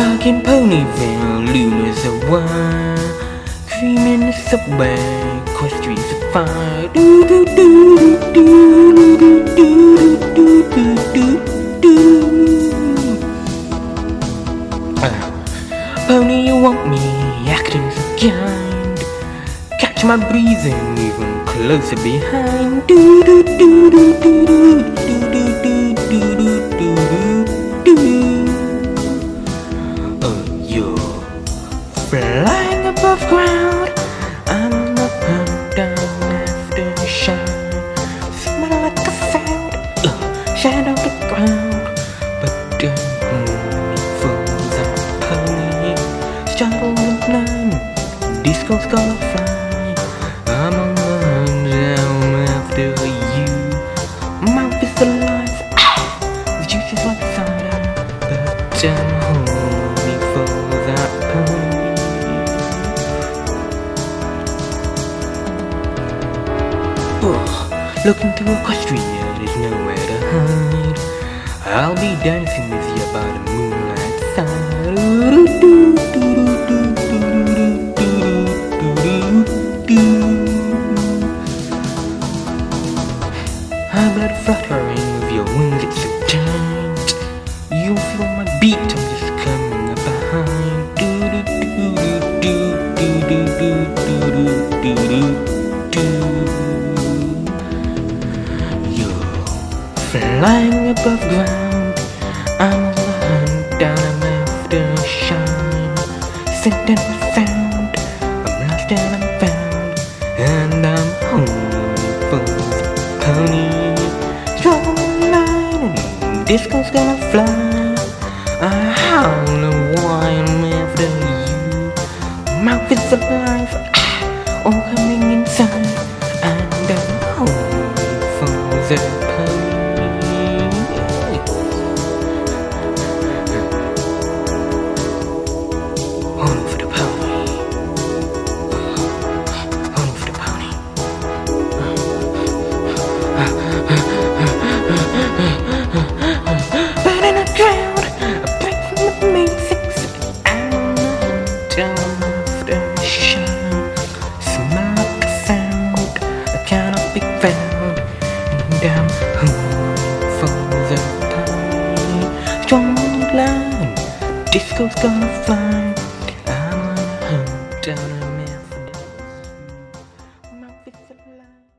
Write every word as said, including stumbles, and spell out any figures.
Stuck in Ponyville, Luna's a wire. Cream in the subway, cross streets of fire. Do do do do do do do do do do do. Uh, Pony, you want me, acting so kind. Catch my breathing, even closer behind. Do do do do do do do do do do do do. Flying above ground, I'm on the hunt down after the shine. Smell like a sound, uh, shadow the ground. But don't hold me fools, I'm a pony. Struggle with none, disco's gonna fly. I'm on the hunt down after you. Mouth is alive, ah, the juice is like cider. But don't hold me fools, I'm a pony. Oh, looking through Equestria, there's nowhere to hide. I'll be dancing with you by the moonlight side. High blood fluttering with your wings, it's so tight. You'll feel my beat, I'm just coming up behind. Do do do do do do do do do do do. Flying above ground, I'm on the hunt down, I'm after shine. Scent and found, I'm lost and I'm found, and I'm hungry for the pony. Strong line, and disco's gonna fly. I howl why I'm after you. Mouth is alive, ah, all coming inside, and I'm hungry for the pony. Down after shine, smell like a sound that cannot be found, and I'm hungry for the pony. Strong line, disco's gonna fly. I'm on a hunt down a mouth. Mouth is alive.